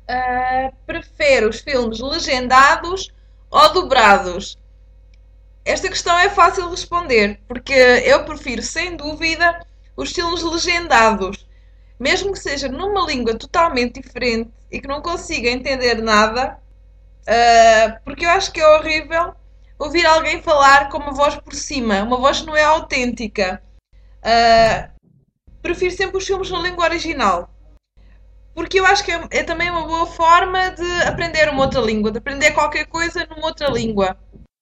Prefere os filmes legendados ou dobrados? Esta questão é fácil de responder, porque eu prefiro, sem dúvida, os filmes legendados. Mesmo que seja numa língua totalmente diferente e que não consiga entender nada, porque eu acho que é horrível ouvir alguém falar com uma voz por cima, uma voz que não é autêntica. Uh, Prefiro sempre os filmes na língua original. Porque eu acho que é também uma boa forma de aprender uma outra língua, de aprender qualquer coisa numa outra língua.